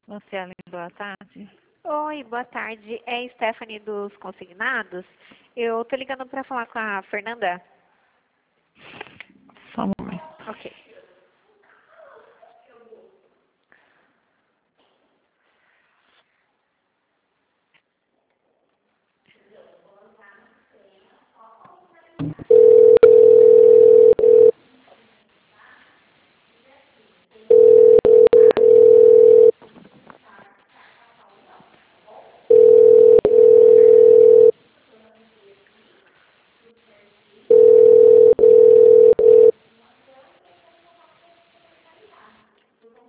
Luciane, boa tarde. Oi, boa tarde. É Stephanie dos Consignados. Eu tô ligando para falar com a Fernanda.